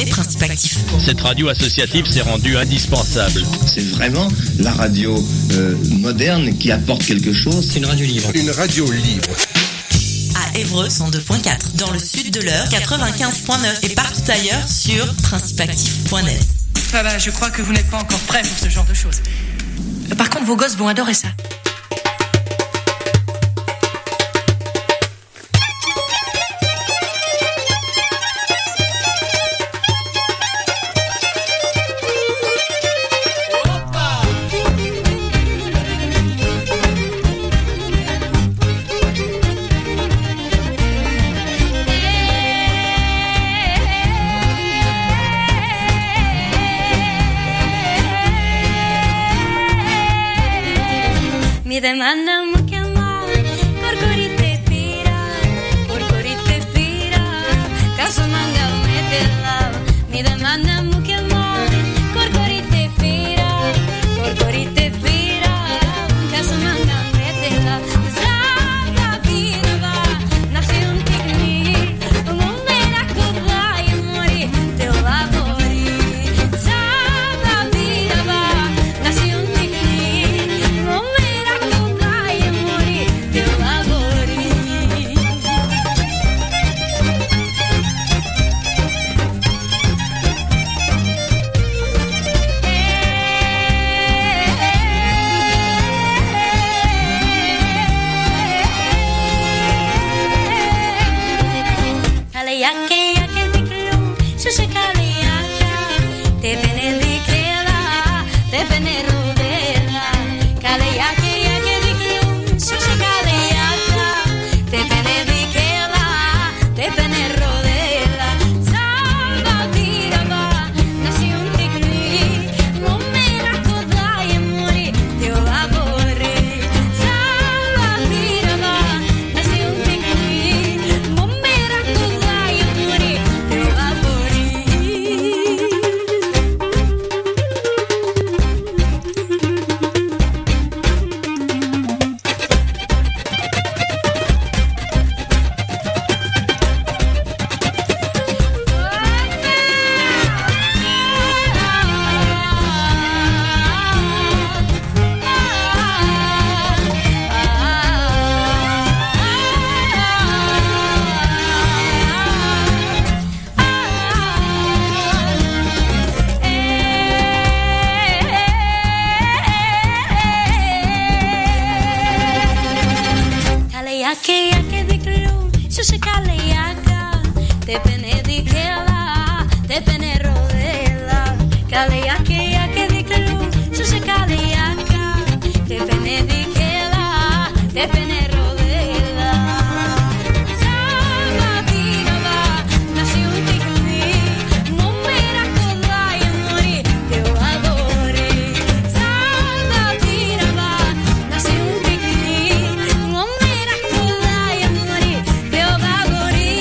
écoutez Principe Actif. Cette radio associative s'est rendue indispensable. C'est vraiment la radio moderne qui apporte quelque chose. C'est une radio libre. Une radio libre. À Évreux, 102.4. Dans le sud de l'Eure, 95.9. Et partout ailleurs sur principeactif.net. Ah bah, je crois que vous n'êtes pas encore prêts pour ce genre de choses. Par contre, vos gosses vont adorer ça. Mi demanda mucho amor, corcorite pira, caso manga metela. Mi demanda mucho amor, corcorite pira, caso manga metela. Zada vinova, nasce un tigni, umera kodai mori, te lavori. Zada vinova, nasce un tigni, umera te lavori. Kaleyake diklu, shushe kaleyaka, te pene dikela, te pene rodela. Kaleyake diklu, shushe kaleyaka, te pene dikela, te pene rodela. Salva tirava, nasce un tigni, non me racordai mori, te lavori. Salva tirava, nasce un tigni, non me racordai mori, te lavori. Kaleyake diklu, shushe kaleyaka, te pene dikela, te pene rodela. Kaleyake diklu, shushe kaleyaka, te pene dikela, te pene rodela. Salva vinova, nasce un tigni, non me racordai mori, te lavori. Salva vinova, nasce un tigni, non me racordai mori, te lavori.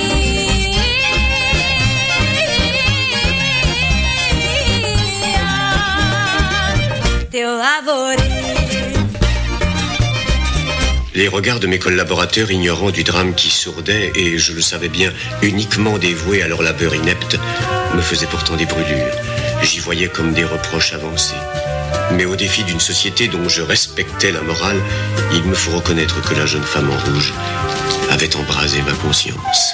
Te lavori. Les regards de mes collaborateurs ignorants du drame qui sourdait, et je le savais bien, uniquement dévoués à leur labeur inepte, me faisaient pourtant des brûlures. J'y voyais comme des reproches avancés. Mais au défi d'une société dont je respectais la morale, il me faut reconnaître que la jeune femme en rouge avait embrasé ma conscience.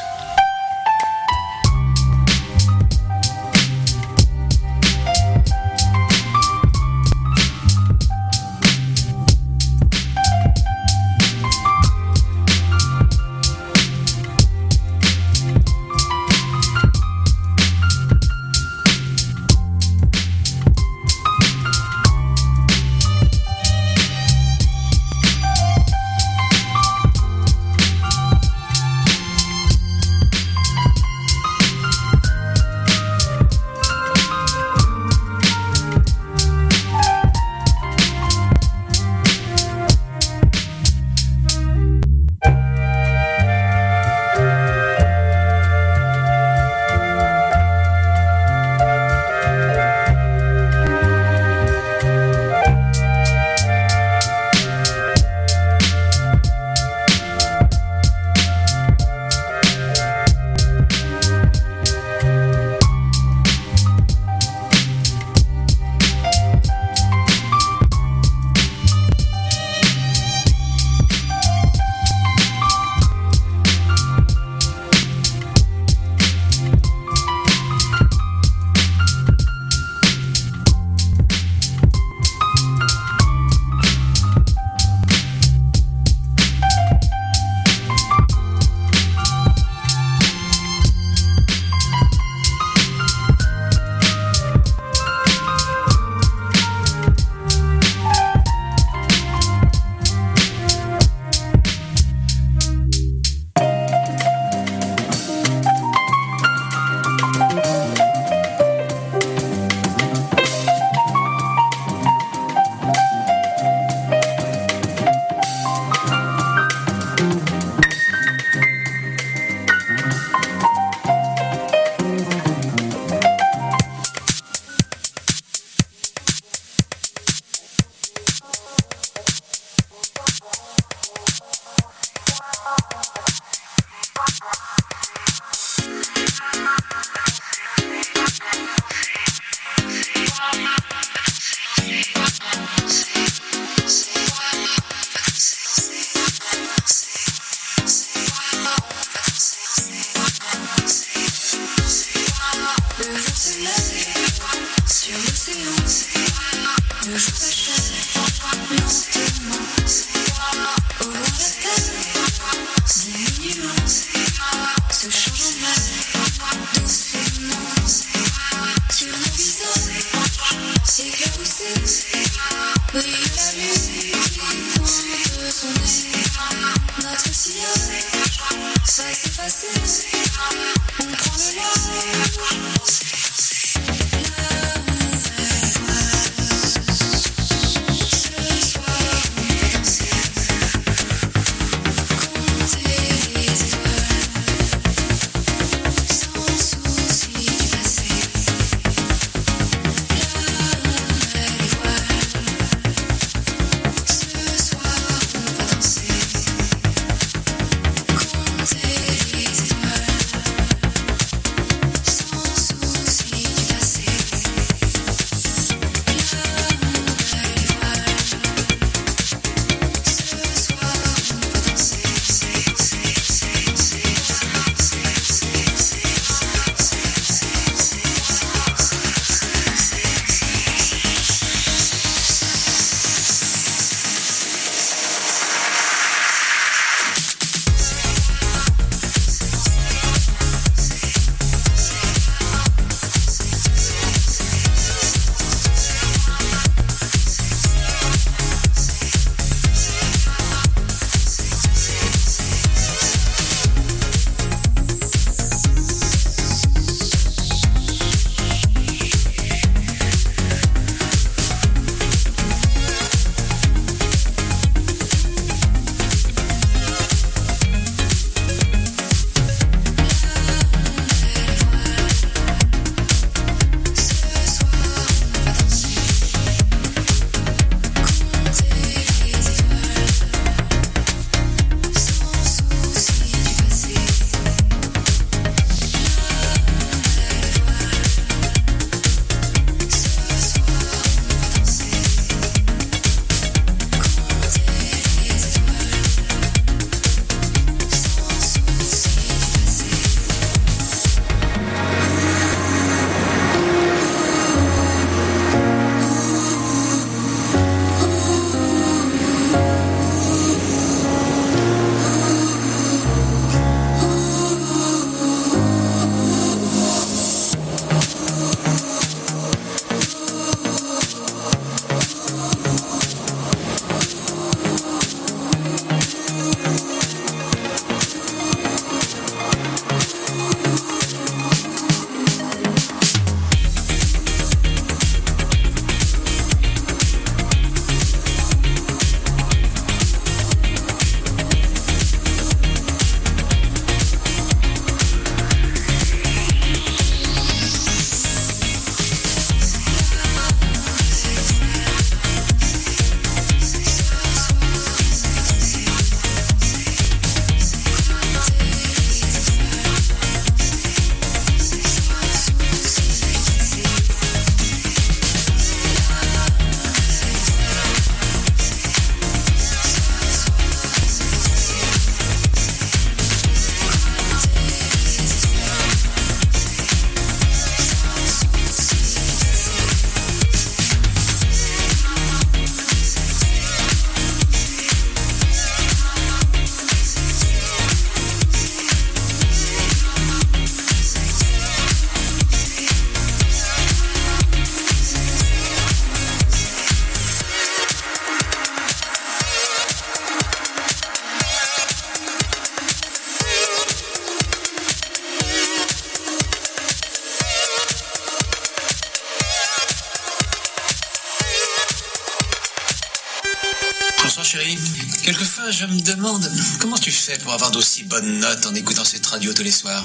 Bonsoir chérie. Quelquefois je me demande comment tu fais pour avoir d'aussi bonnes notes en écoutant cette radio tous les soirs.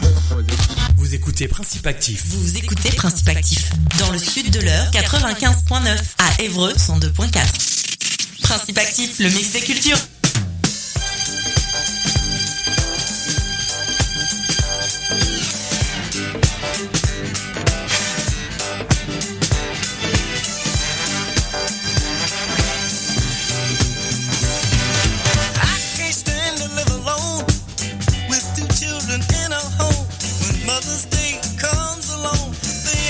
Vous écoutez Principe Actif. Vous écoutez Principe Actif. Dans le sud de l'Eure, 95.9. À Évreux, 102.4. Principe Actif, le mix des cultures. Mother's Day comes along,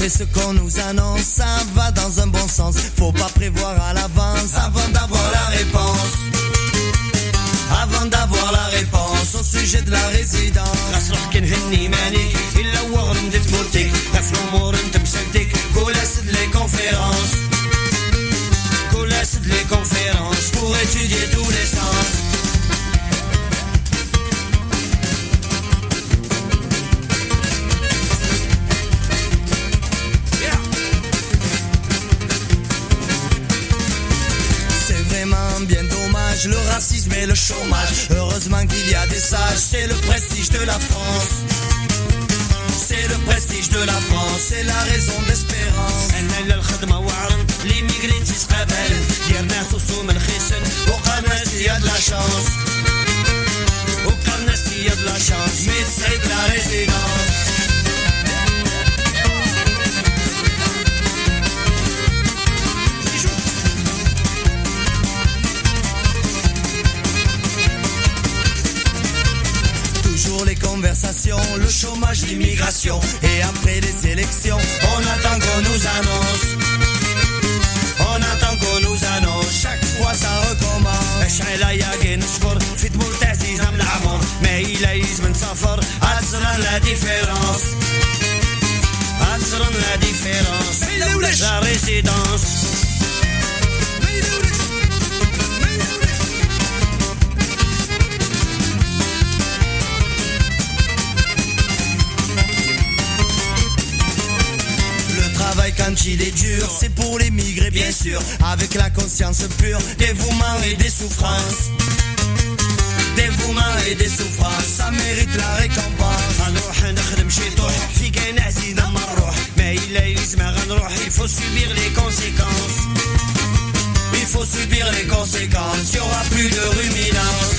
Malgré ce qu'on nous annonce, ça va dans un bon sens. Faut pas prévoir à l'avance avant d'avoir la réponse. Avant d'avoir la réponse au sujet de la résidence. غصرح كنهني مانيك إلا وغرم ديت بوتيك غف الأمور انت مسلتك قول أسد لي conférences. قول أسد لي conférences pour étudier tous les sens. Bien dommage, le racisme et le chômage. Heureusement qu'il y a des sages, c'est le prestige de la France. C'est le prestige de la France, c'est la raison d'espérance. أنا للخدمة وعرن ليميغري تيسقابل ديال ناس وسوم الخيسن وقال ناس يا د لا شانس. وقال ناس يا د لا شانس مي تصعيب لا ريزيدونس. Toujours les conversations, le chômage, l'immigration. Et après les élections, on attend qu'on nous annonce. On attend qu'on nous annonce, chaque fois ça recommence. اشعل يا كي نصبر في دموع تعزيز من العمر ما إلا يزمن سفر عزران لا ديفيرونس. عزران لا ديفيرونس لا ريسيدونس. Quand il est dur, c'est pour les migrés bien sûr. Avec la conscience pure, dévouement et des souffrances. Dévouement et des souffrances, ça mérite la récompense. غنروح نخدم شي طوح في كاين عزيزنا ما نروح ما إلا يلزم غنروح. Il faut subir les conséquences. Il faut subir les conséquences, y aura plus de ruminance.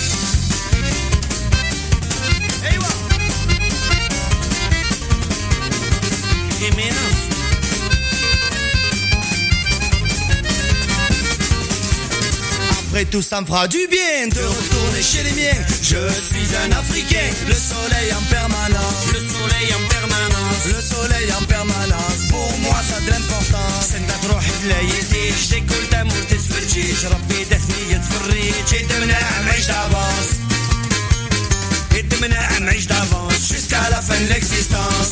Après tout ça me fera du bien de retourner chez les miens. Je suis un Africain, le soleil en permanence. Le soleil en permanence. Le soleil en permanence, pour moi ça a de l'importance. سندك روحي بلايتيش تاكل تمر تتفرجيش ربي دفني يتفريج يتمنع معيش دافونس. يتمنع معيش دافونس jusqu'à la fin de l'existence.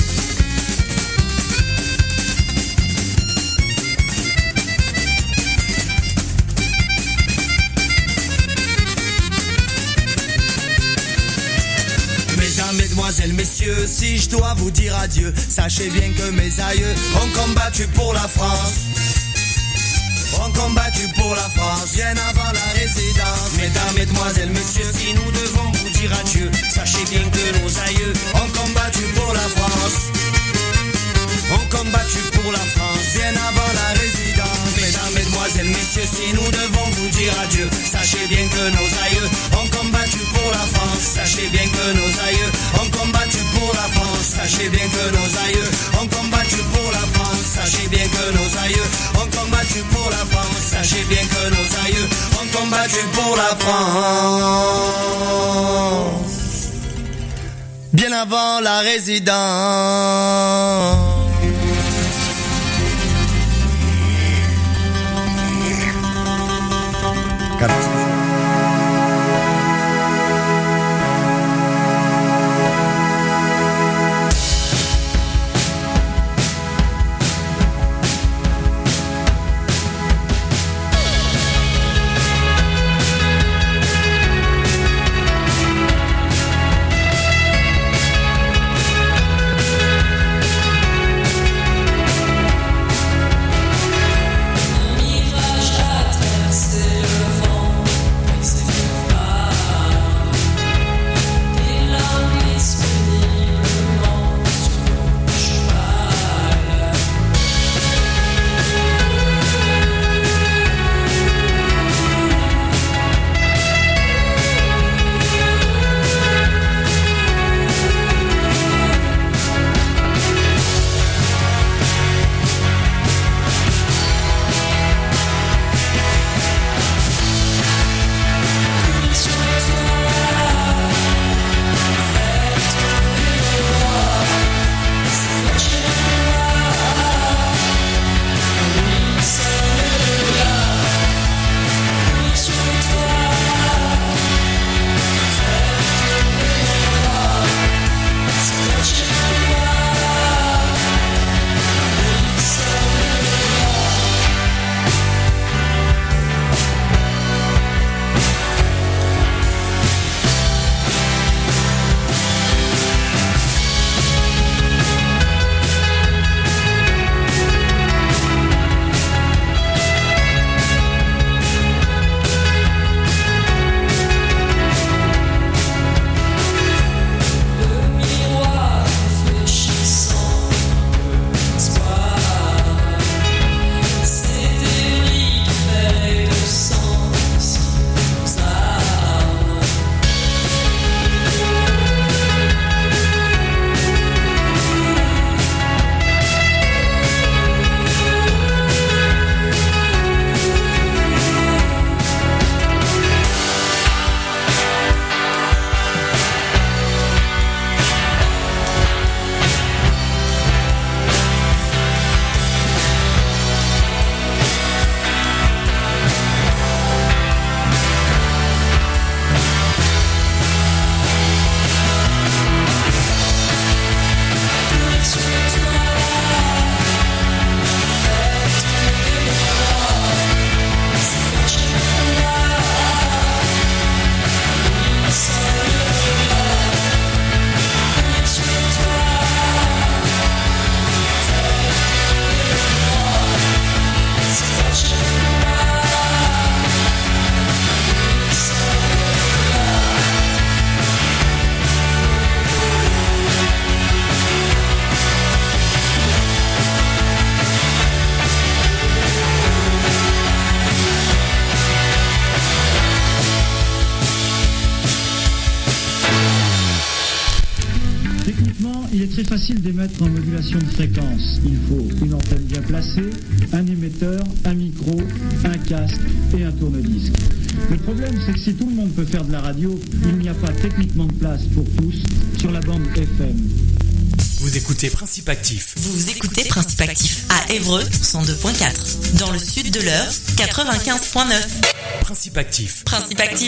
Mesdemoiselles, messieurs, si je dois vous dire adieu, sachez bien que mes aïeux ont combattu pour la France. Ont combattu pour la France, bien avant la résidence. Mesdames, mesdemoiselles, messieurs, si nous devons vous dire adieu, sachez bien que nos aïeux ont combattu pour la France. Ont combattu pour la France, bien avant la résidence. Mesdames, mesdemoiselles, messieurs, si nous devons vous dire adieu, sachez bien que nos aïeux ont combattu pour la France. Sachez bien que nos aïeux ont combattu pour la France. Sachez bien que nos aïeux ont combattu pour la France. Sachez bien que nos aïeux ont combattu pour la France. Sachez bien que nos aïeux ont combattu pour la France. Bien avant la résidence. très facile d'émettre en modulation de fréquence. Il faut une antenne bien placée, un émetteur, un micro, un casque et un tourne-disque. Le problème, c'est que si tout le monde peut faire de la radio, il n'y a pas techniquement de place pour tous sur la bande FM. Vous écoutez Principe Actif. Vous écoutez Principe Actif à Évreux 102.4. Dans le sud de l'Eure 95.9. Principe Actif. Principe Actif.